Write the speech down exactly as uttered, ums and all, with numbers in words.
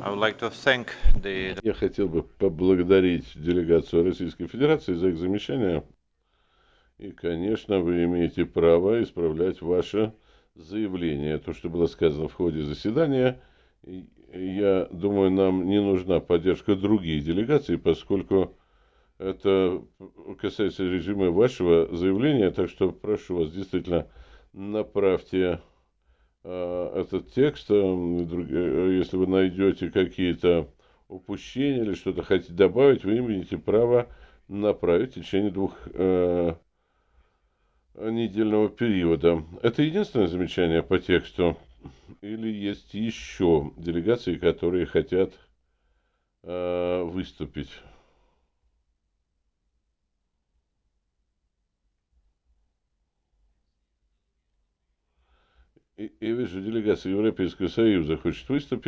I would like to thank the Я хотел бы поблагодарить делегацию Российской Федерации за их замечания. И, конечно, вы имеете право исправлять ваше заявление, то, что было сказано в ходе заседания. И я думаю, нам не нужна поддержка других делегаций, поскольку это касается резюме вашего заявления. Так что прошу вас, действительно, направьте э, этот текст. э, друг- э, Если вы найдете какие-то упущения или что-то хотите добавить, вы имеете право направить в течение двух э, недельного периода. Это единственное замечание по тексту? Или есть еще делегации, которые хотят э, выступить? И, и вижу, делегация Европейского Союза хочет выступить.